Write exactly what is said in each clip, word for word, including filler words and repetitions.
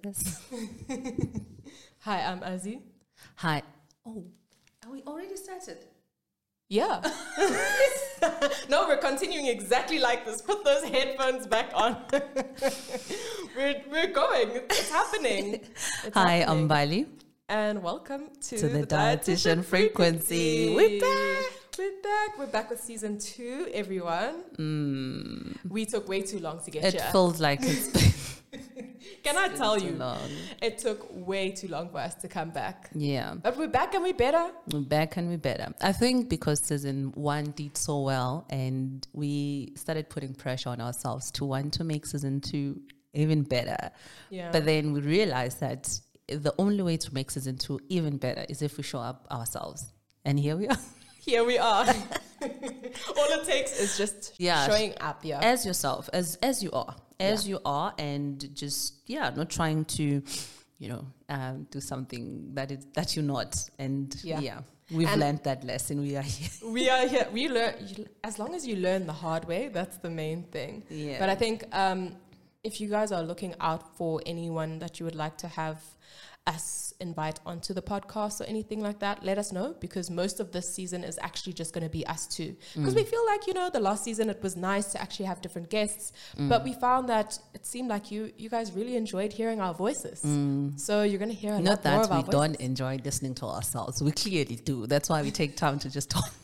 Yes. Hi, I'm Azzy. Hi. Oh, are we already started? Yeah. No, we're continuing exactly like this. Put those headphones back on. we're, we're going. It's happening. It's Hi, happening. I'm Bali. And welcome to, To the, the Dietitian Dietitian Frequency. Frequency. We're back. We're back. We're back with season two, everyone. Mm, We took way too long to get it here. feels like it's been Can I tell too you? long. It took way too long for us to come back. Yeah. But we're back and we're better. We're back and we're better. I think because season one did so well and we started putting pressure on ourselves to want to make season two even better. Yeah. But then we realized that the only way to make season two even better is if we show up ourselves. And here we are. Here we are. All it takes is just Yeah. showing up, yeah. As yourself, as as you are, as Yeah. you are, and just yeah, not trying to, you know, um, do something that is that you're not. And Yeah. yeah, we've And- learned that lesson. We are here. We are here. We learn you, as long as you learn the hard way. That's the main thing. Yeah. But I think um, if you guys are looking out for anyone that you would like to have us invite onto the podcast or anything like that, let us know, because most of this season is actually just going to be us two. Because we feel like, you know, the last season it was nice to actually have different guests, but we found that it seemed like you you guys really enjoyed hearing our voices. So you're going to hear a Not lot more that of our we voices. don't enjoy listening to ourselves. We clearly do. That's why we take time to just talk.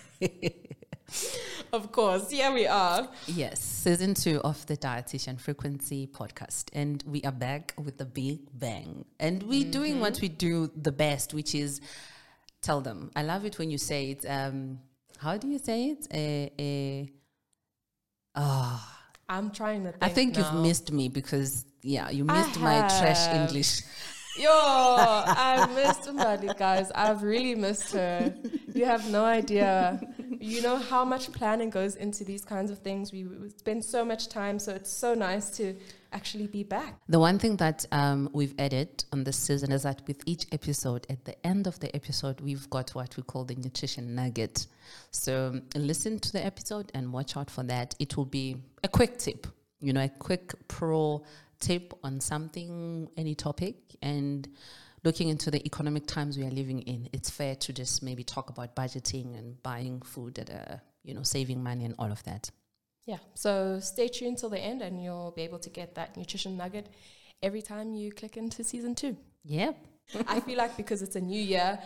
Of course, yeah, we are. Yes, season two of the Dietitian Frequency podcast. And we are back with the big bang. And we're Mm-hmm. doing what we do the best, which is tell them. I love it when you say it. Um, how do you say it? Uh, uh, oh, I'm trying to think I think now. you've missed me because, yeah, you I missed my trash have. English. Yo, I missed somebody, guys. I've really missed her. You have no idea. You know how much planning goes into these kinds of things. We, we spend so much time, so it's so nice to actually be back. The one thing that um, we've added on this season is that with each episode, at the end of the episode, we've got what we call the nutrition nugget. So um, listen to the episode and watch out for that. It will be a quick tip, you know, a quick pro tip on something, any topic. And looking into the economic times we are living in, it's fair to just maybe talk about budgeting and buying food at a, you know, saving money and all of that. Yeah, so stay tuned till the end and you'll be able to get that nutrition nugget every time you click into season two. Yep. I feel like because it's a new year,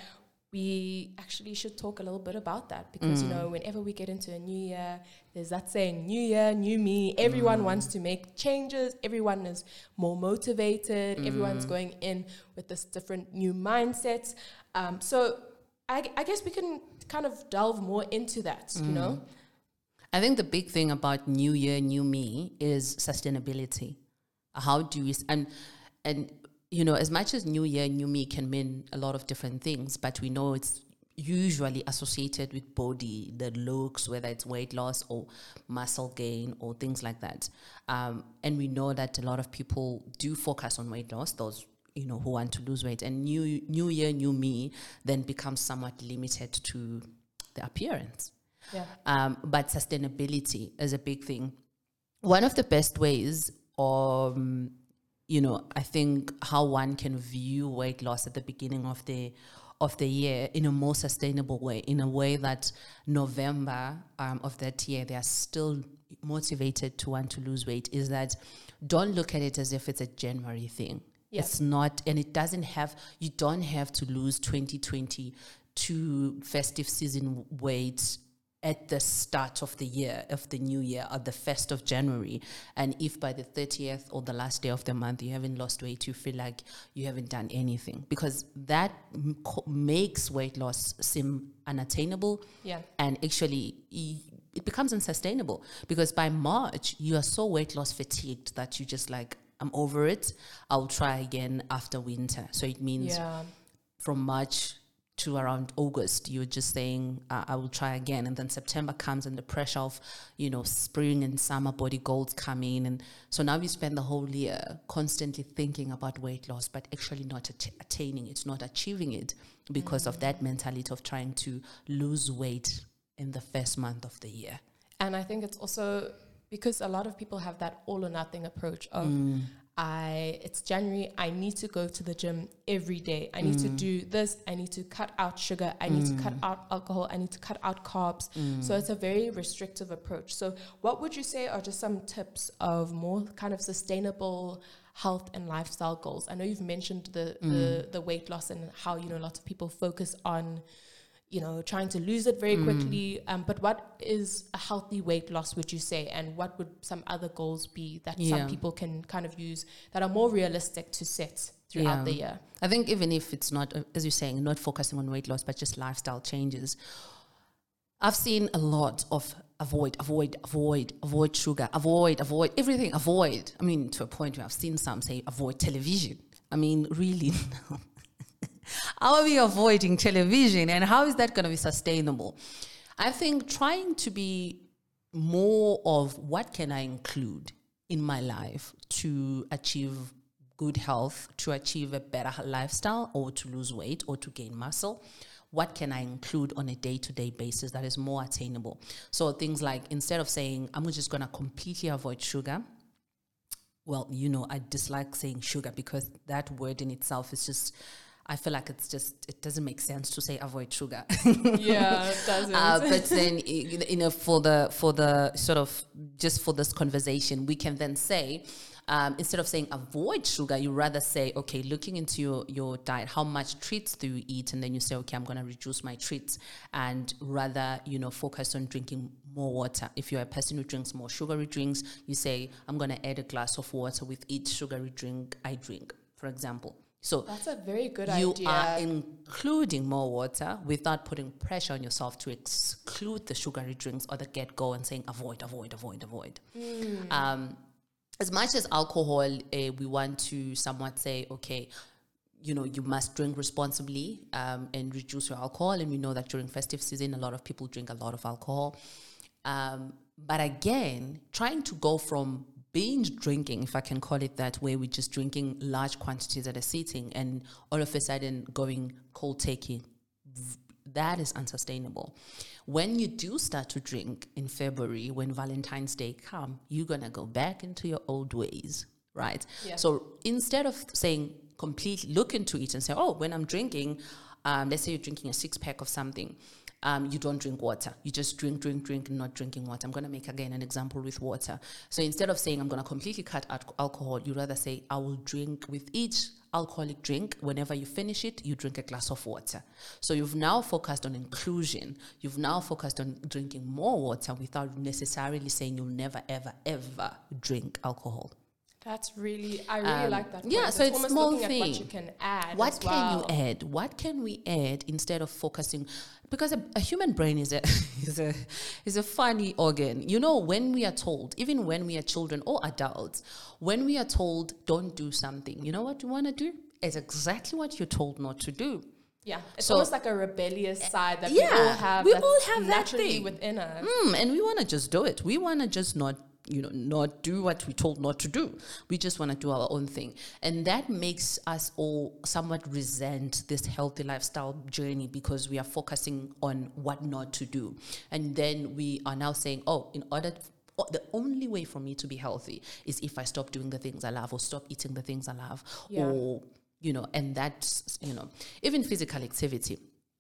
we actually should talk a little bit about that because, you know, whenever we get into a new year, there's that saying, new year, new me. Everyone mm. wants to make changes. Everyone is more motivated. Mm. Everyone's going in with this different new mindset. Um, so I, I guess we can kind of delve more into that, mm. you know? I think the big thing about new year, new me is sustainability. How do we... And, and you know, as much as new year, new me can mean a lot of different things, but we know it's usually associated with body, the looks, whether it's weight loss or muscle gain or things like that. Um, and we know that a lot of people do focus on weight loss, those, you know, who want to lose weight. And new new year, new me then becomes somewhat limited to the appearance. Yeah. Um, but sustainability is a big thing. One of the best ways of... Um, you know, I think how one can view weight loss at the beginning of the of the year in a more sustainable way, in a way that November um, of that year, they are still motivated to want to lose weight, is that don't look at it as if it's a January thing. Yeah. It's not, and it doesn't have, you don't have to lose twenty twenty-two festive season weight at the start of the year, of the new year, or the first of January. And if by the thirtieth or the last day of the month you haven't lost weight, you feel like you haven't done anything. Because that m- co- makes weight loss seem unattainable. Yeah. And actually, e- it becomes unsustainable. Because by March, you are so weight loss fatigued that you just like, I'm over it. I'll try again after winter. So it means Yeah. from March to around August, you're just saying, uh, I will try again. And then September comes and the pressure of, you know, spring and summer body goals come in. And so now we spend the whole year constantly thinking about weight loss, but actually not att- attaining it, not achieving it because mm. of that mentality of trying to lose weight in the first month of the year. And I think it's also because a lot of people have that all or nothing approach of, Mm. I it's January, I need to go to the gym every day. I need mm. to do this. I need to cut out sugar. I need mm. to cut out alcohol. I need to cut out carbs. Mm. So it's a very restrictive approach. So what would you say are just some tips of more kind of sustainable health and lifestyle goals? I know you've mentioned the, mm. the, the weight loss and how, you know, lots of people focus on, you know, trying to lose it very mm. quickly. Um, but what is a healthy weight loss, would you say? And what would some other goals be that yeah. some people can kind of use that are more realistic to set throughout yeah. the year? I think even if it's not, uh, as you're saying, not focusing on weight loss, but just lifestyle changes, I've seen a lot of avoid, avoid, avoid, avoid sugar, avoid, avoid, everything, avoid. I mean, to a point where I've seen some say avoid television. I mean, really, how are we avoiding television, and how is that going to be sustainable? I think trying to be more of what can I include in my life to achieve good health, to achieve a better lifestyle, or to lose weight, or to gain muscle. What can I include on a day-to-day basis that is more attainable? So things like, instead of saying, I'm just going to completely avoid sugar. Well, you know, I dislike saying sugar because that word in itself is just, I feel like it's just, it doesn't make sense to say avoid sugar. Yeah, it doesn't. Uh, but then, you know, for the, for the sort of, just for this conversation, we can then say, um, instead of saying avoid sugar, you rather say, okay, looking into your, your diet, how much treats do you eat? And then you say, okay, I'm going to reduce my treats, and rather, you know, focus on drinking more water. If you're a person who drinks more sugary drinks, you say, I'm going to add a glass of water with each sugary drink I drink, for example. So that's a very good you idea. You are including more water without putting pressure on yourself to exclude the sugary drinks or the get-go and saying avoid, avoid, avoid, avoid. Mm. Um, as much as alcohol, uh, we want to somewhat say, okay, you know, you must drink responsibly um, and reduce your alcohol. And we know that during festive season, a lot of people drink a lot of alcohol. Um, but again, trying to go from binge drinking, if I can call it that, where we're just drinking large quantities at a sitting and all of a sudden going cold taking, that is unsustainable. When you do start to drink in February, when Valentine's Day come, you're going to go back into your old ways, right? Yeah. So instead of saying completely look into it and say, oh, when I'm drinking, um, let's say you're drinking a six pack of something, Um, you don't drink water. You just drink, drink, drink, and not drinking water. I'm going to make, again, an example with water. So instead of saying I'm going to completely cut out alcohol, you rather say I will drink with each alcoholic drink. Whenever you finish it, you drink a glass of water. So you've now focused on inclusion. You've now focused on drinking more water without necessarily saying you'll never, ever, ever drink alcohol. That's really, I really um, like that point. Yeah, so it's, it's small looking thing. At what you can add. What as can well. you add? What can we add instead of focusing? Because a, a human brain is a is a is a funny organ. You know, when we are told, even when we are children or adults, when we are told don't do something, you know what you want to do? It's exactly what you're told not to do. Yeah, it's so, almost like a rebellious side that yeah, we all have. We that's all have naturally that thing within us, mm, and we want to just do it. We want to just not. you know, not do what we told not to do. We just want to do our own thing. And that makes us all somewhat resent this healthy lifestyle journey because we are focusing on what not to do. And then we are now saying, oh, in order, to, the only way for me to be healthy is if I stop doing the things I love or stop eating the things I love. Yeah. Or, you know, and that's, you know, even physical activity.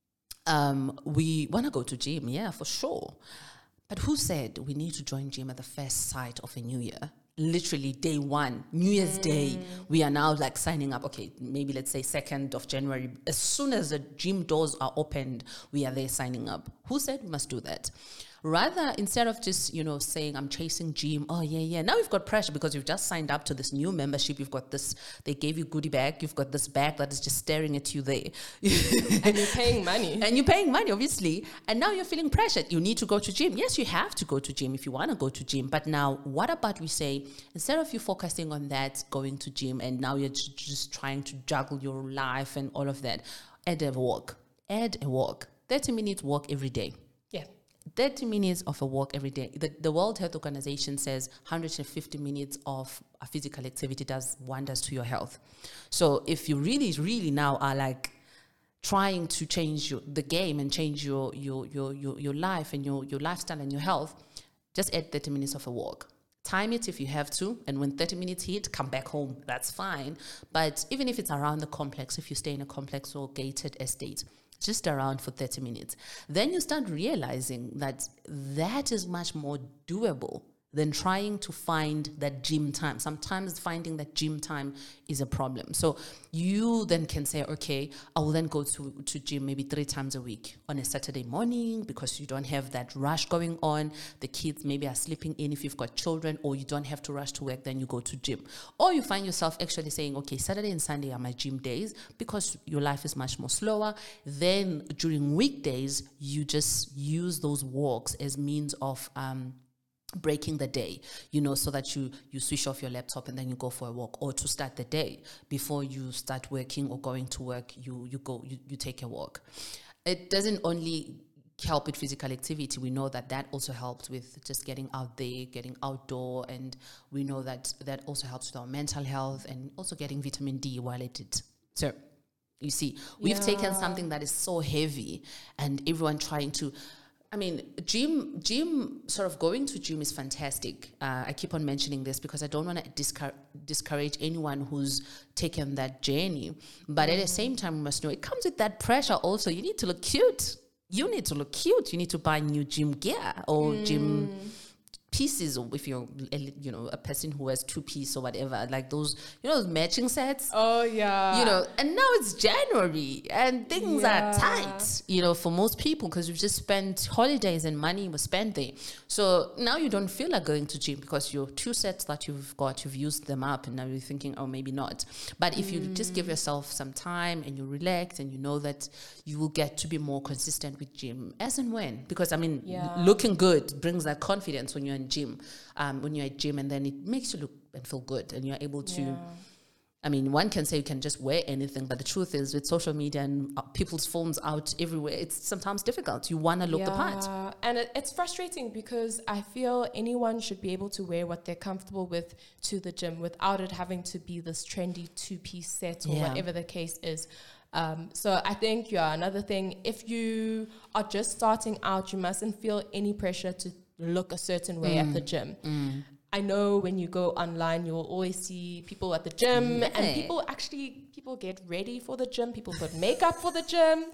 Um, we want to go to gym, yeah, for sure. But who said we need to join gym at the first sight of a new year? Literally day one, New Year's mm. Day, we are now like signing up. Okay, maybe let's say second of January. As soon as the gym doors are opened, we are there signing up. Who said we must do that? Rather, instead of just, you know, saying I'm chasing gym, oh yeah, yeah. Now you've got pressure because you've just signed up to this new membership. You've got this, they gave you goodie bag. You've got this bag that is just staring at you there. And you're paying money. And you're paying money, obviously. And now you're feeling pressured. You need to go to gym. Yes, you have to go to gym if you want to go to gym. But now what about we say, instead of you focusing on that, going to gym, and now you're j- just trying to juggle your life and all of that, add a walk. Add a walk. thirty minutes walk every day. Yeah. thirty minutes of a walk every day. The, the World Health Organization says one hundred fifty minutes of a physical activity does wonders to your health. So if you really, really now are like trying to change your, the game and change your, your, your, your, your life and your, your lifestyle and your health, just add thirty minutes of a walk. time it if you have to, and when thirty minutes hit, come back home. That's fine. But even if it's around the complex, if you stay in a complex or gated estate, just around for thirty minutes, then you start realizing that that is much more doable than trying to find that gym time. Sometimes finding that gym time is a problem. So you then can say, okay, I will then go to, to gym maybe three times a week on a Saturday morning, because you don't have that rush going on. The kids maybe are sleeping in if you've got children, or you don't have to rush to work, then you go to gym. Or you find yourself actually saying, okay, Saturday and Sunday are my gym days, because your life is much more slower. Then during weekdays, you just use those walks as means of um, breaking the day, you know, so that you you switch off your laptop and then you go for a walk, or to start the day before you start working or going to work, you you go you, you take a walk. It doesn't only help with physical activity. We know that that also helps with just getting out there, getting outdoor, and we know that that also helps with our mental health and also getting vitamin D while at it. So you see, we've yeah. taken something that is so heavy, and everyone trying to, I mean, gym, gym, sort of going to gym is fantastic. Uh, I keep on mentioning this because I don't want to discour- discourage anyone who's taken that journey. But mm. at the same time, we must know it comes with that pressure also. You need to look cute. You need to look cute. You need to buy new gym gear or mm. gym pieces, or if you're, you know, a person who has two piece or whatever, like those, you know, those matching sets. Oh yeah. You know, and now it's January and things yeah. are tight, you know, for most people, because we've just spent holidays and money was spent there. So now you don't feel like going to gym because your two sets that you've got, you've used them up, and now you're thinking, oh, maybe not. But if mm. you just give yourself some time and you relax, and you know that you will get to be more consistent with gym as and when, because I mean, yeah. looking good brings that confidence when you're in gym, um, when you're at gym, and then it makes you look and feel good, and you're able to, yeah. I mean, one can say you can just wear anything, but the truth is with social media and uh, people's phones out everywhere, it's sometimes difficult. You want to look yeah. the part. And it, it's frustrating because I feel anyone should be able to wear what they're comfortable with to the gym without it having to be this trendy two-piece set or yeah. whatever the case is. Um, so I think, yeah, another thing, if you are just starting out, you mustn't feel any pressure to look a certain way mm. at the gym. Mm. I know when you go online, you'll always see people at the gym, yeah. and people actually, people get ready for the gym, people put makeup for the gym,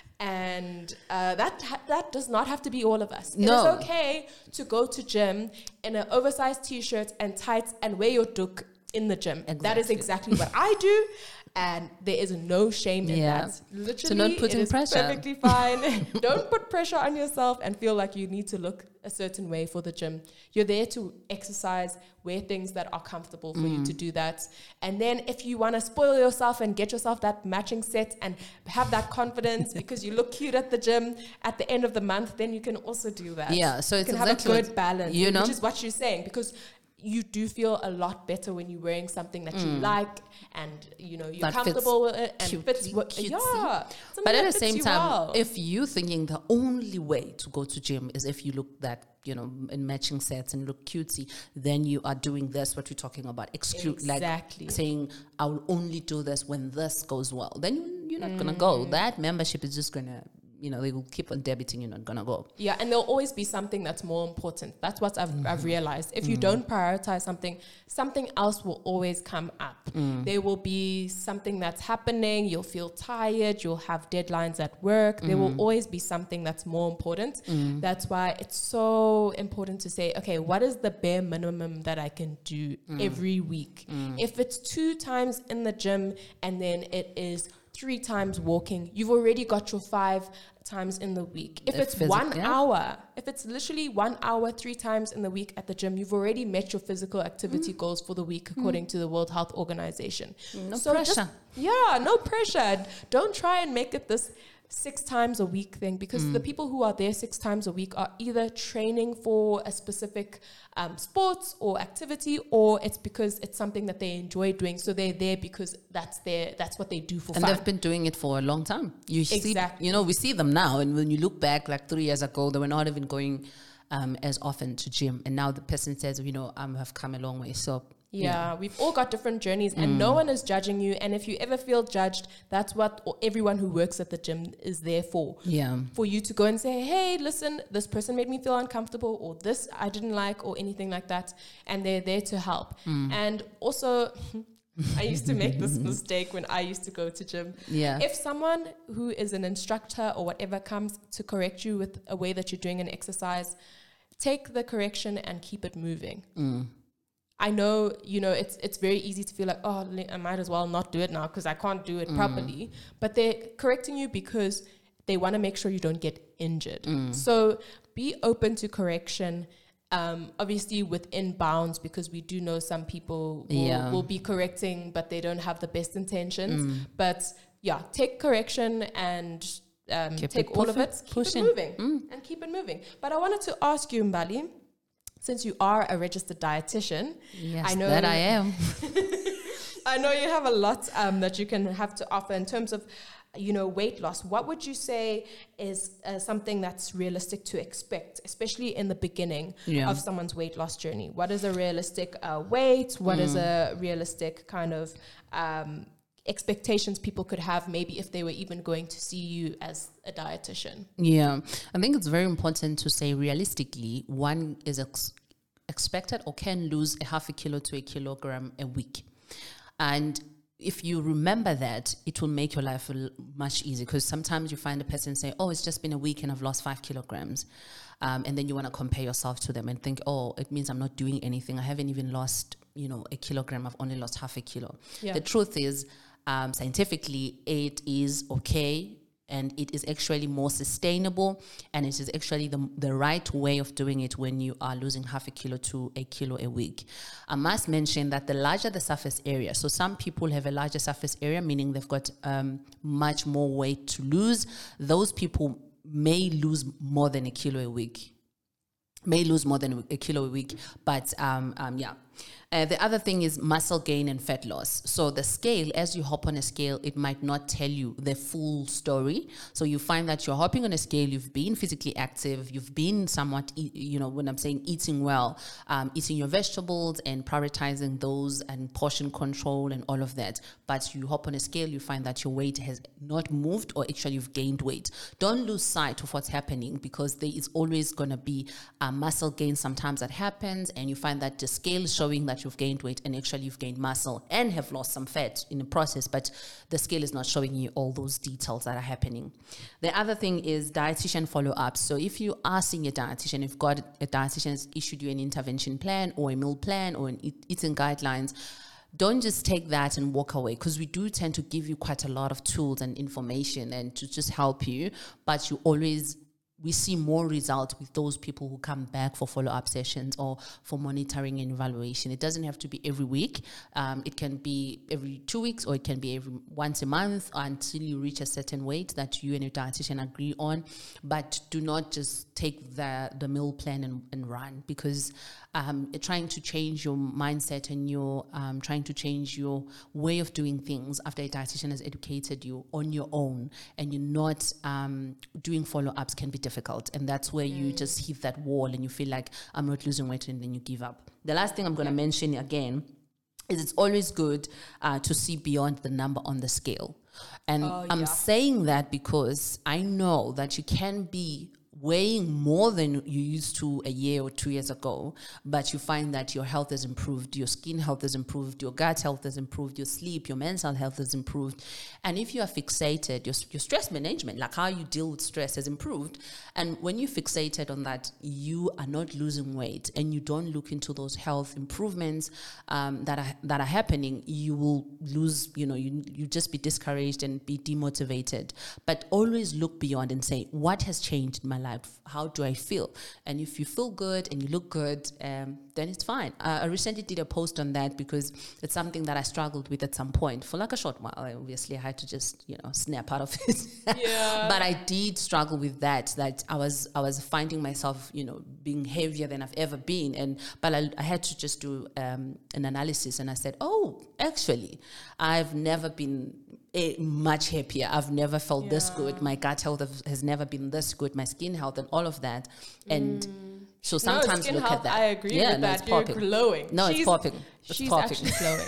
and uh, that ha- that does not have to be all of us. No. It is okay to go to gym in an oversized t-shirt and tights and wear your duk in the gym. Exactly. That is exactly what I do. And there is no shame in yeah. that. Literally, so not putting it is pressure. Perfectly fine. Don't put pressure on yourself and feel like you need to look a certain way for the gym. You're there to exercise, wear things that are comfortable for mm. you to do that. And then if you want to spoil yourself and get yourself that matching set and have that confidence because you look cute at the gym at the end of the month, then you can also do that. Yeah, so you it's can exactly have a good balance, you know? which is what you're saying, because you do feel a lot better when you're wearing something that mm. you like, and you know you're that comfortable with it and cute, fits what yeah. But at the same time, well. if you thinking the only way to go to gym is if you look that, you know, in matching sets and look cutesy, then you are doing this, what we're talking about, exclude, exactly. like saying I will only do this when this goes well. Then you're not mm. gonna go. That membership is just gonna, you know, they will keep on debiting, you're not gonna go. Yeah, and there'll always be something that's more important. That's what I've, mm. I've realized. If mm. you don't prioritize something, something else will always come up. Mm. There will be something that's happening, you'll feel tired, you'll have deadlines at work. Mm. There will always be something that's more important. Mm. That's why it's so important to say, okay, what is the bare minimum that I can do mm. every week? Mm. If it's two times in the gym and then it is three times walking, you've already got your five times in the week. If it's physic- one yeah. hour, if it's literally one hour, three times in the week at the gym, you've already met your physical activity mm. goals for the week, according mm. to the World Health Organization. No so pressure. Just, yeah, no pressure. Don't try and make it this six times a week thing, because mm. the people who are there six times a week are either training for a specific um, sports or activity, or it's because it's something that they enjoy doing. So they're there because that's their that's what they do for and fun. And they've been doing it for a long time. You exactly. see, you know, we see them now, and when you look back, like three years ago, they were not even going um, as often to gym, and now the person says, you know, I um, have come a long way. So Yeah, Yeah. we've all got different journeys and no one is judging you. And if you ever feel judged, that's what o- everyone who works at the gym is there for. Yeah. For you to go and say, hey, listen, this person made me feel uncomfortable, or this I didn't like, or anything like that. And they're there to help. And also, I used to make this mistake when I used to go to gym. Yeah. If someone who is an instructor or whatever comes to correct you with a way that you're doing an exercise, take the correction and keep it moving. Mm. I know, you know, it's it's very easy to feel like, oh, le- I might as well not do it now because I can't do it Mm. properly. But they're correcting you because they want to make sure you don't get injured. Mm. So be open to correction, um, obviously within bounds, because we do know some people will, Yeah. will be correcting, but they don't have the best intentions. Mm. But yeah, take correction and um, Keep take it all of puffing, it, keep pushing. it moving, Mm. and keep it moving. But I wanted to ask you, Mbali, since you are a registered dietitian, Yes, I know that I am. I know you have a lot um, that you can have to offer in terms of, you know, weight loss. What would you say is uh, something that's realistic to expect, especially in the beginning Yeah. of someone's weight loss journey? What is a realistic uh, weight? What is a realistic kind of um, expectations people could have, maybe if they were even going to see you as a dietitian? Yeah, I think it's very important to say realistically, one is ex- expected or can lose a half a kilo to a kilogram a week. And if you remember that, it will make your life a l- much easier, because sometimes you find a person say, oh, it's just been a week and I've lost five kilograms. Um, and then you want to compare yourself to them and think, oh, it means I'm not doing anything. I haven't even lost, you know, a kilogram. I've only lost half a kilo. Yeah. The truth is, um, scientifically, it is okay, and it is actually more sustainable, and it is actually the, the right way of doing it when you are losing half a kilo to a kilo a week. I must mention that the larger the surface area, so some people have a larger surface area, meaning they've got um, much more weight to lose. Those people may lose more than a kilo a week. May lose more than a kilo a week, but um, um, yeah. Uh, the other thing is muscle gain and fat loss. So the scale, as you hop on a scale, it might not tell you the full story. So you find that you're hopping on a scale, you've been physically active, you've been somewhat, e- you know, when I'm saying eating well, um, eating your vegetables and prioritizing those and portion control and all of that. But you hop on a scale, you find that your weight has not moved, or actually you've gained weight. Don't lose sight of what's happening, because there is always going to be a muscle gain sometimes that happens, and you find that the scale is showing that you've gained weight and actually you've gained muscle and have lost some fat in the process, but the scale is not showing you all those details that are happening. The other thing is dietitian follow-up. So if you are seeing a dietitian, you've got a dietitian has issued you an intervention plan or a meal plan or an eat- eating guidelines, don't just take that and walk away, because we do tend to give you quite a lot of tools and information and to just help you, but you always we see more results with those people who come back for follow-up sessions or for monitoring and evaluation. It doesn't have to be every week. Um, it can be every two weeks or it can be every once a month until you reach a certain weight that you and your dietitian agree on. But do not just take the, the meal plan and, and run, because um, trying to change your mindset and your um, trying to change your way of doing things after a dietitian has educated you on your own and you're not um, doing follow-ups can be difficult. And that's where mm. you just hit that wall and you feel like, I'm not losing weight, and then you give up. The last thing I'm going to yeah. mention again is it's always good uh, to see beyond the number on the scale. And oh, I'm yeah. saying that because I know that you can be weighing more than you used to a year or two years ago, but you find that your health has improved, your skin health has improved, your gut health has improved, your sleep, your mental health has improved. And if you are fixated, your, your stress management, like how you deal with stress, has improved. And when you're fixated on that, you are not losing weight and you don't look into those health improvements um, that are that are happening, you will lose, you know, you, you just be discouraged and be demotivated. But always look beyond and say, what has changed in my life? How do I feel? And if you feel good and you look good, um, then it's fine. Uh, I recently did a post on that because it's something that I struggled with at some point for like a short while. I obviously I had to just, you know, snap out of it. Yeah. But I did struggle with that, that I was I was finding myself, you know, being heavier than I've ever been. And but I, I had to just do um, an analysis, and I said, oh, actually, I've never been A, much happier. I've never felt yeah. this good. My gut health has never been this good. My skin health and all of that. And mm. So sometimes no, skin look health, at that. I agree yeah, with no, that. it's You're popping. glowing. No, she's, it's popping. It's she's popping. actually glowing.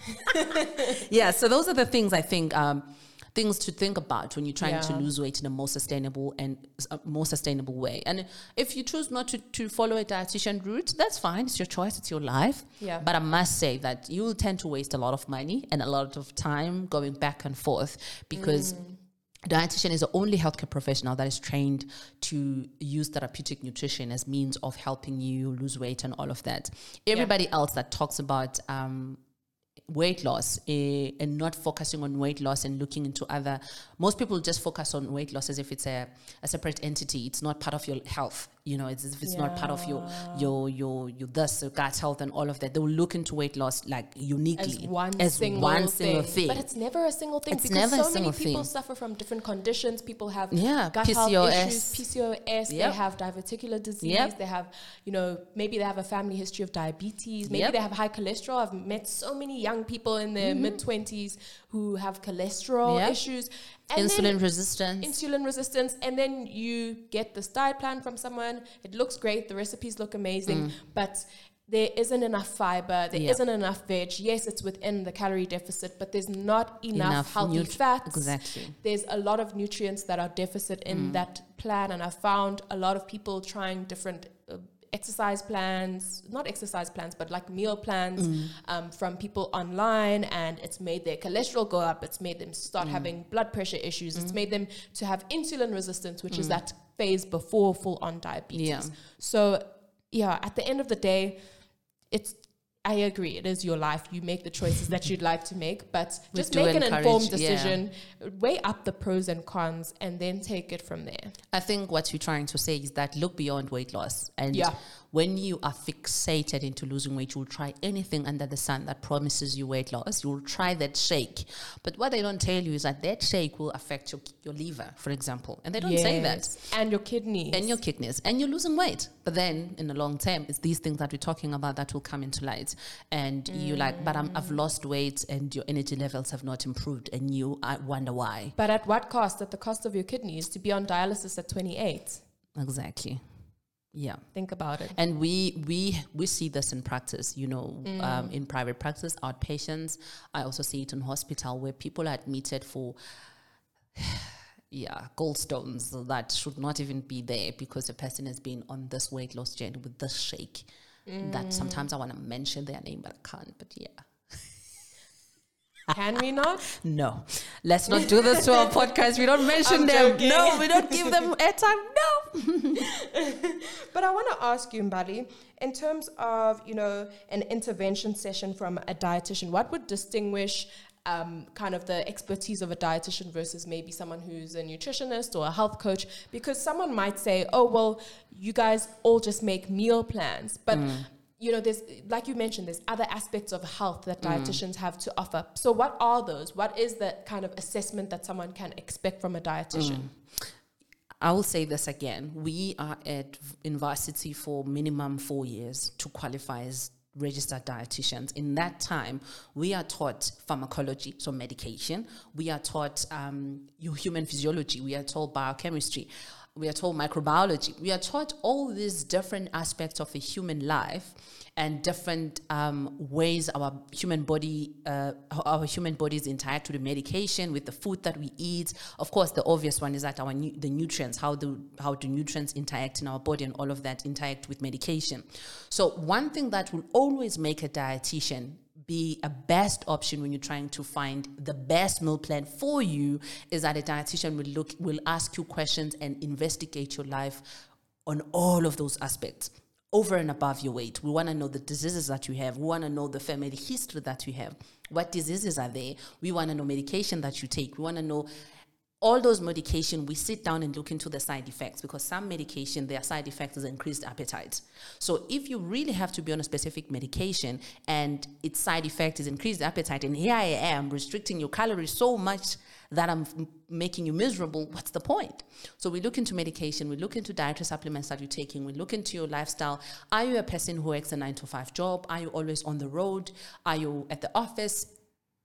Yeah, so those are the things I think, um, things to think about when you're trying Yeah. to lose weight in a more sustainable and a more sustainable way. And if you choose not to, to follow a dietitian route, that's fine. It's your choice. It's your life. Yeah. But I must say that you will tend to waste a lot of money and a lot of time going back and forth because Mm. a dietitian is the only healthcare professional that is trained to use therapeutic nutrition as means of helping you lose weight and all of that. Everybody yeah. else that talks about um, weight loss eh, and not focusing on weight loss and looking into other, most people just focus on weight loss as if it's a, a separate entity. It's not part of your health. You know, it's, if it's yeah. not part of your, your, your, your thus gut health and all of that. They will look into weight loss like uniquely as one, as single, one thing. single thing. But it's never a single thing it's because never so a many single people thing. suffer from different conditions. People have yeah, gut P C O S. health issues, P C O S, Yep. they have diverticular disease, Yep. they have, you know, maybe they have a family history of diabetes, maybe Yep. they have high cholesterol. I've met so many young people in their mm-hmm. mid-twenties who have cholesterol yep. issues. And insulin resistance. Insulin resistance. And then you get this diet plan from someone. It looks great. The recipes look amazing. Mm. But there isn't enough fiber. There yep. not enough veg. Yes, it's within the calorie deficit, but there's not enough, enough healthy nutri- fats. Exactly. There's a lot of nutrients that are deficit in mm. that plan. And I found a lot of people trying different uh, exercise plans, not exercise plans, but like meal plans mm. um, from people online, and it's made their cholesterol go up. It's made them start mm. having blood pressure issues. Mm. It's made them to have insulin resistance, which mm. is that phase before full-on diabetes. Yeah. So, yeah, at the end of the day, it's, I agree, it is your life. You make the choices that you'd like to make, but we just make an informed decision, yeah. weigh up the pros and cons, and then take it from there. I think what you're trying to say is that look beyond weight loss. And yeah. when you are fixated into losing weight, you'll try anything under the sun that promises you weight loss. You'll try that shake. But what they don't tell you is that that shake will affect your, your liver, for example. And they don't yes. say that. And your kidneys. And your kidneys. And you're losing weight. But then in the long term, it's these things that we're talking about that will come into light. And mm. you're like, but I'm, I've lost weight and your energy levels have not improved. And you I wonder why. But at what cost? At the cost of your kidneys to be on dialysis at twenty-eight. Exactly. Yeah. Think about it. And we we we see this in practice, you know, mm. um, in private practice, outpatients. I also see it in hospital where people are admitted for, yeah, gallstones that should not even be there because the person has been on this weight loss journey with this shake. Mm. That sometimes I want to mention their name, but I can't. But yeah. Can we not? No. Let's not do this to our podcast. We don't mention I'm them. joking. No, we don't give them airtime. No. But I want to ask you, Mbali, in terms of, you know, an intervention session from a dietitian, what would distinguish um, kind of the expertise of a dietitian versus maybe someone who's a nutritionist or a health coach? Because someone might say, oh, well, you guys all just make meal plans. But mm. you know, there's, like you mentioned, there's other aspects of health that dietitians mm. have to offer. So what are those? What is the kind of assessment that someone can expect from a dietitian? Mm. I will say this again. We are at in varsity for minimum four years to qualify as registered dietitians. In that time, we are taught pharmacology, so medication. We are taught um, your human physiology. We are taught biochemistry. We are taught microbiology. We are taught all these different aspects of a human life and different um, ways our human body, uh, our human bodies interact with the medication, with the food that we eat. Of course, the obvious one is that our nu- the nutrients, how do how do nutrients interact in our body, and all of that interact with medication. So one thing that will always make a dietitian be a best option when you're trying to find the best meal plan for you is that a dietitian will look, will ask you questions and investigate your life on all of those aspects. Over and above your weight. We want to know the diseases that you have. We want to know the family history that you have. What diseases are there? We want to know medication that you take. We want to know all those medication. We sit down and look into the side effects because some medication, their side effect is increased appetite. So if you really have to be on a specific medication and its side effect is increased appetite, and here I am restricting your calories so much that I'm f- making you miserable, what's the point? So we look into medication, we look into dietary supplements that you're taking, we look into your lifestyle. Are you a person who works a nine to five job? Are you always on the road? Are you at the office?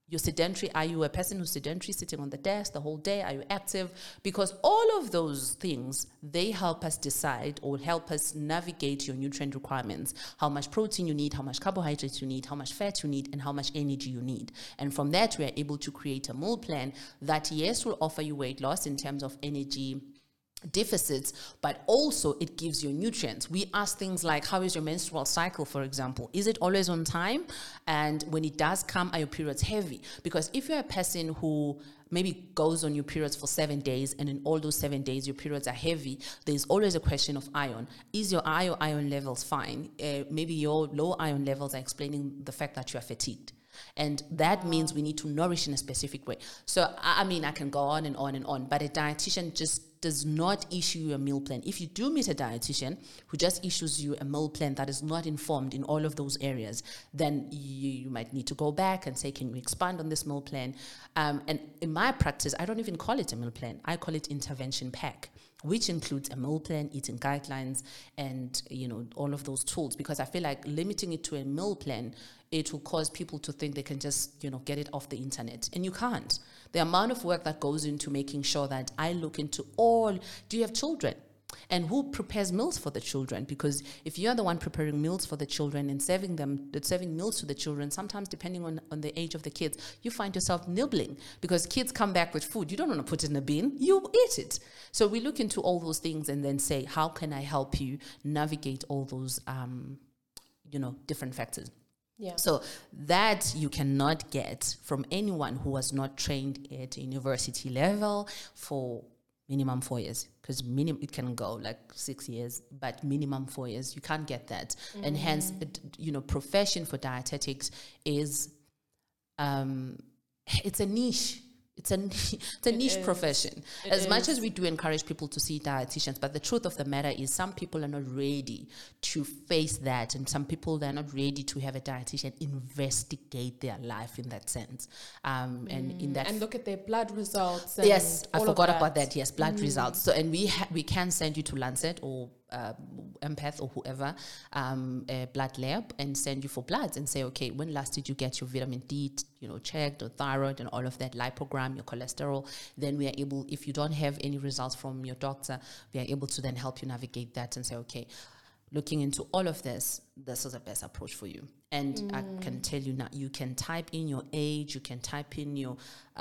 You're sedentary. Are you a person who's sedentary, sitting on the desk the whole day? Are you active? Because all of those things, they help us decide or help us navigate your nutrient requirements, how much protein you need, how much carbohydrates you need, how much fat you need, and how much energy you need. And from that, we are able to create a meal plan that, yes, will offer you weight loss in terms of energy deficits, but also it gives you nutrients. We ask things like, how is your menstrual cycle, for example? Is it always on time? And when it does come, are your periods heavy? Because if you're a person who maybe goes on your periods for seven days and in all those seven days your periods are heavy, there's always a question of iron. Is your iron, iron levels fine? Uh, maybe your low iron levels are explaining the fact that you are fatigued. And that means we need to nourish in a specific way. So, I mean, I can go on and on and on, but a dietitian just does not issue you a meal plan. If you do meet a dietitian who just issues you a meal plan that is not informed in all of those areas, then you, you might need to go back and say, can you expand on this meal plan? Um, and in my practice, I don't even call it a meal plan. I call it intervention pack, which includes a meal plan, eating guidelines, and, you know, all of those tools. Because I feel like limiting it to a meal plan, it will cause people to think they can just, you know, get it off the internet. And you can't. The amount of work that goes into making sure that I look into all, do you have children? And who prepares meals for the children? Because if you're the one preparing meals for the children and serving them, serving meals to the children, sometimes depending on, on the age of the kids, you find yourself nibbling because kids come back with food. You don't want to put it in a bin. You eat it. So we look into all those things and then say, how can I help you navigate all those, um, you know, different factors? Yeah. So that you cannot get from anyone who was not trained at university level for minimum four years, because minimum it can go like six years, but minimum four years, you can't get that. Mm-hmm. And hence, it, you know, profession for dietetics is, um, it's a niche. It's a it's a it niche is. profession. It as is. much as we do encourage people to see dietitians, but the truth of the matter is some people are not ready to face that, and some people they're not ready to have a dietitian investigate their life in that sense. Um, and mm. in that and look at their blood results. And yes, I all forgot of that. about that. Yes, blood mm. results. So and we ha- we can send you to Lancet or uh, Empath or whoever, um, a blood lab, and send you for bloods and say, okay, when last did you get your vitamin D, you know, checked, or thyroid and all of that, lipogram, your cholesterol. Then we are able, if you don't have any results from your doctor, we are able to then help you navigate that and say, okay, looking into all of this, this is the best approach for you. And mm. I can tell you now, you can type in your age, you can type in your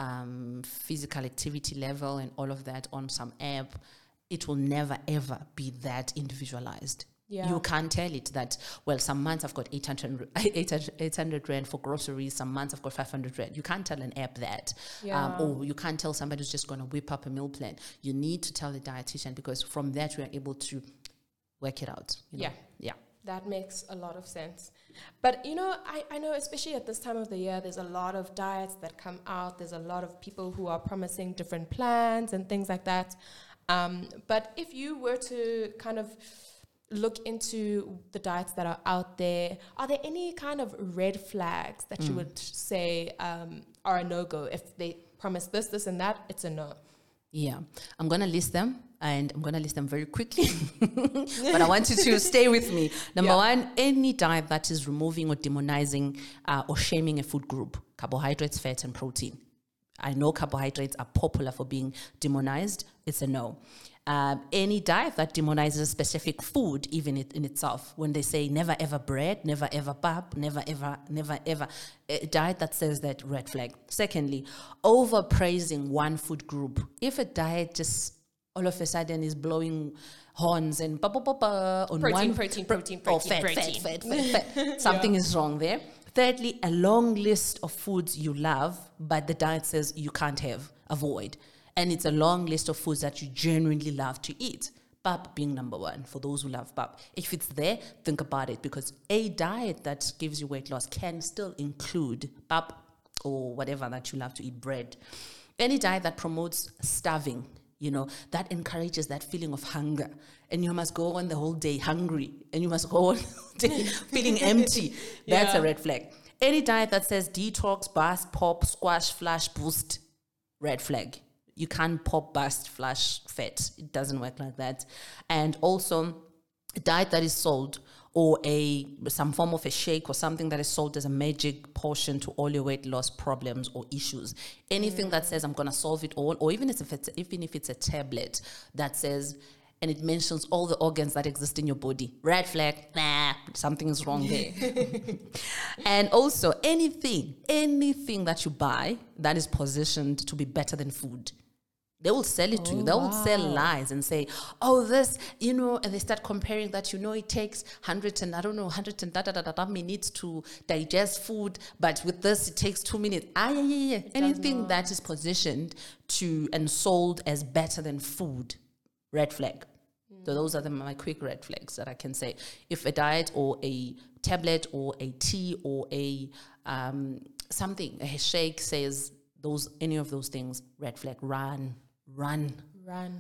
um, physical activity level and all of that on some app. It will never, ever be that individualized. Yeah. You can't tell it that, well, some months I've got eight hundred, eight hundred rand for groceries, some months I've got five hundred rand. You can't tell an app that. Yeah. Um, or you can't tell somebody who's just going to whip up a meal plan. You need to tell the dietitian, because from that we are able to work it out. You know? Yeah. Yeah. That makes a lot of sense. But, you know, I, I know especially at this time of the year, there's a lot of diets that come out. There's a lot of people who are promising different plans and things like that. Um, but if you were to kind of look into the diets that are out there, are there any kind of red flags that mm. you would say um, are a no-go? If they promise this, this, and that, it's a no. Yeah, I'm going to list them, and I'm going to list them very quickly. But I want you to stay with me. Number yeah. one, any diet that is removing or demonizing uh, or shaming a food group, carbohydrates, fat, and protein. I know carbohydrates are popular for being demonized. It's a no. Um, any diet that demonizes a specific food, even it in itself, when they say never ever bread, never ever pap, never ever, never ever, a diet that says that, red flag. Secondly, overpraising one food group. If a diet just all of a sudden is blowing horns and ba ba ba ba on protein, one protein, pro- protein, oh, protein, fat, protein, fat, fat, fat, fat. Something yeah. is wrong there. Thirdly, a long list of foods you love, but the diet says you can't have, avoid. And it's a long list of foods that you genuinely love to eat. Pap being number one for those who love pap. If it's there, think about it, because a diet that gives you weight loss can still include pap or whatever that you love to eat, bread. Any diet that promotes starving, you know, that encourages that feeling of hunger. And you must go on the whole day hungry, and you must go on the whole day feeling empty. That's yeah. a red flag. Any diet that says detox, burst, pop, squash, flash, boost, red flag. You can't pop, burst, flash, fat. It doesn't work like that. And also, a diet that is sold or a some form of a shake or something that is sold as a magic potion to all your weight loss problems or issues. Anything mm. that says I'm going to solve it all, or even if it's even if it's a tablet that says, and it mentions all the organs that exist in your body. Red flag, nah, something is wrong there. And also anything, anything that you buy that is positioned to be better than food, they will sell it oh, to you. They will wow. sell lies and say, oh, this, you know, and they start comparing that, you know, it takes hundreds and I don't know, hundreds and da da da da da minutes to digest food, but with this it takes two minutes. Ah, yeah, yeah, yeah. Anything that is positioned to and sold as better than food, red flag. Mm. So those are the, my quick red flags that I can say. If a diet or a tablet or a tea or a um, something, a shake says those, any of those things, red flag, run. Run. Run.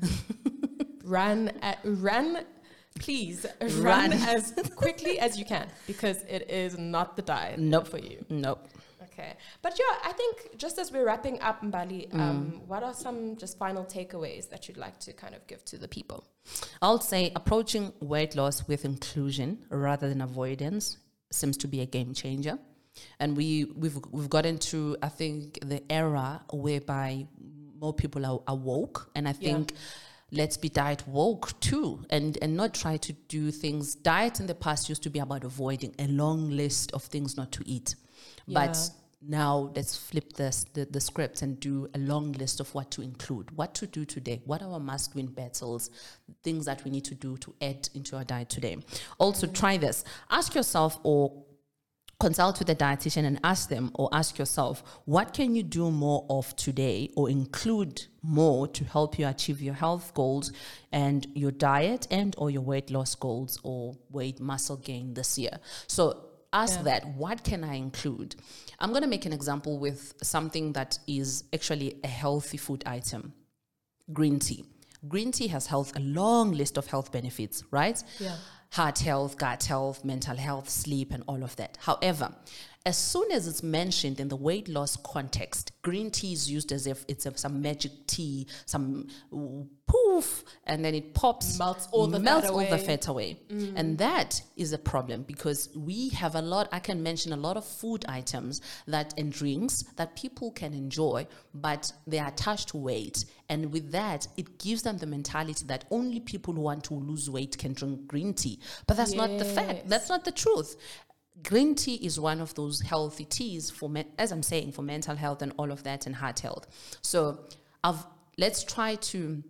run. Uh, run. Please run. run as quickly as you can, because it is not the diet nope. for you. Nope. Okay. But yeah, I think just as we're wrapping up, Mbali, um, mm. what are some just final takeaways that you'd like to kind of give to the people? I'll say approaching weight loss with inclusion rather than avoidance seems to be a game changer. And we, we've we've gotten to, I think, the era whereby more people are, are woke, and I think yeah. let's be diet woke too, and and not try to do things. Diet in the past used to be about avoiding a long list of things not to eat, yeah. but now let's flip this, the the script and do a long list of what to include, what to do today, what are our must-win battles, things that we need to do to add into our diet today. Also, mm. try this. Ask yourself or consult with a dietitian and ask them, or ask yourself, what can you do more of today or include more to help you achieve your health goals and your diet and or your weight loss goals or weight muscle gain this year? So ask yeah. that, what can I include? I'm going to make an example with something that is actually a healthy food item, green tea. Green tea has health, a long list of health benefits, right? Yeah. Heart health, gut health, mental health, sleep, and all of that. However, as soon as it's mentioned in the weight loss context, green tea is used as if it's a, some magic tea, some ooh, poof, and then it pops, melts all the melts fat all away. the fat away. Mm. And that is a problem, because we have a lot, I can mention a lot of food items that and drinks that people can enjoy, but they are attached to weight. And with that, it gives them the mentality that only people who want to lose weight can drink green tea. But that's yes. not the fact. That's not the truth. Green tea is one of those healthy teas for, me- as I'm saying, for mental health and all of that and heart health. So I've, let's try to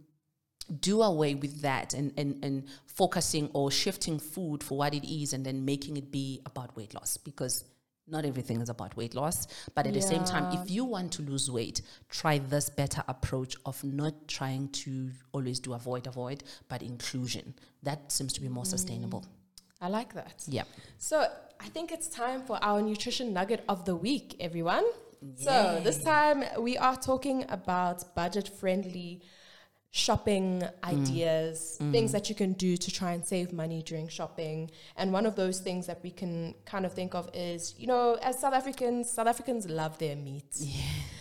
do away with that and, and, and focusing or shifting food for what it is and then making it be about weight loss, because not everything is about weight loss. But at yeah. the same time, if you want to lose weight, try this better approach of not trying to always do avoid, avoid, but inclusion. That seems to be more mm. sustainable. I like that. Yeah. So I think it's time for our nutrition nugget of the week, everyone. Yay. So this time we are talking about budget-friendly shopping ideas, mm. things mm. that you can do to try and save money during shopping. And one of those things that we can kind of think of is, you know, as South Africans, South Africans love their meat. Yeah.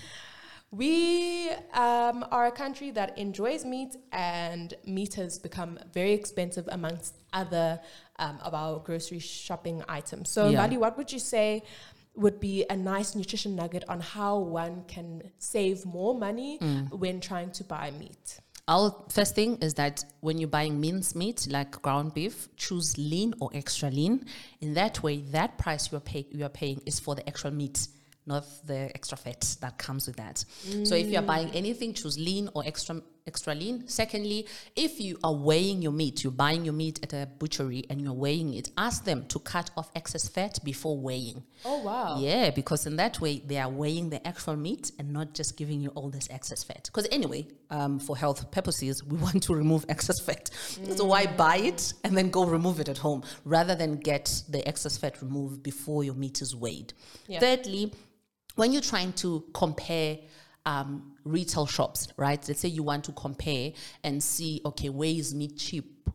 We um, are a country that enjoys meat, and meat has become very expensive amongst other um, of our grocery shopping items. So, yeah. Mbali, what would you say would be a nice nutrition nugget on how one can save more money mm. when trying to buy meat? Our first thing is that when you're buying minced meat, like ground beef, choose lean or extra lean. In that way, that price you're, pay- you're paying is for the actual meat, not the extra fat that comes with that. Mm. So if you're buying anything, choose lean or extra extra lean. Secondly, if you are weighing your meat, you're buying your meat at a butchery and you're weighing it, ask them to cut off excess fat before weighing. Oh, wow. Yeah, because in that way, they are weighing the actual meat and not just giving you all this excess fat. Because anyway, um, for health purposes, we want to remove excess fat. Mm. So why buy it and then go remove it at home rather than get the excess fat removed before your meat is weighed. Yeah. Thirdly, when you're trying to compare um, retail shops, right? Let's say you want to compare and see, okay, where is meat cheap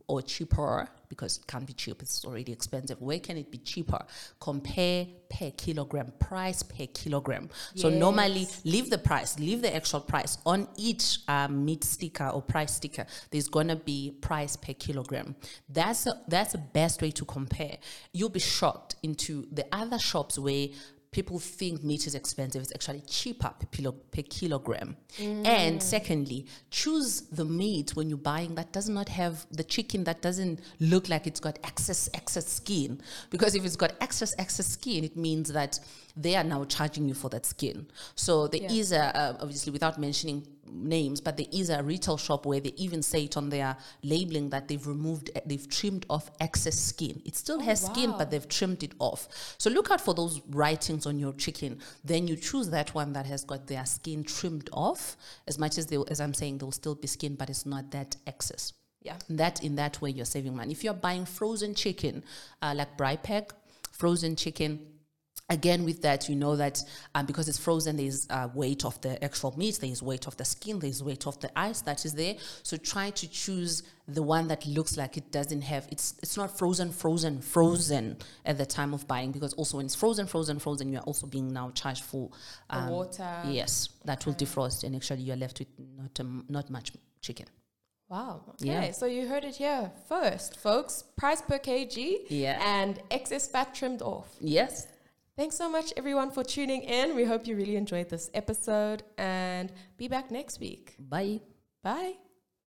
or cheaper, because it can't be cheap, it's already expensive. Where can it be cheaper? Compare per kilogram, price per kilogram. Yes. So normally, leave the price, leave the actual price. On each um, meat sticker or price sticker, there's going to be price per kilogram. That's a, that's the best way to compare. You'll be shocked into the other shops where people think meat is expensive. It's actually cheaper per, kilo, per kilogram. Mm. And secondly, choose the meat when you're buying that does not have the chicken that doesn't look like it's got excess, excess skin. Because if it's got excess, excess skin, it means that they are now charging you for that skin. So there yeah. is a, uh, obviously without mentioning names, but there is a retail shop where they even say it on their labeling that they've removed, they've trimmed off excess skin. It still oh, has wow. skin, but they've trimmed it off. So look out for those writings on your chicken. Then you choose that one that has got their skin trimmed off. As much as they, as I'm saying, there will still be skin, but it's not that excess. Yeah, that in that way you're saving money. If you're buying frozen chicken, uh, like Brypack, frozen chicken. Again, with that, you know that um, because it's frozen, there's uh, weight of the actual meat, there's weight of the skin, there's weight of the ice that is there. So try to choose the one that looks like it doesn't have, it's it's not frozen, frozen, frozen at the time of buying, because also when it's frozen, frozen, frozen, you're also being now charged for um, water. Yes, that will defrost, and actually you're left with not um, not much chicken. Wow. Okay. Yeah. So you heard it here first, folks. Price per kg. Yeah. And excess fat trimmed off. Yes. Thanks so much, everyone, for tuning in. We hope you really enjoyed this episode, and be back next week. Bye. Bye.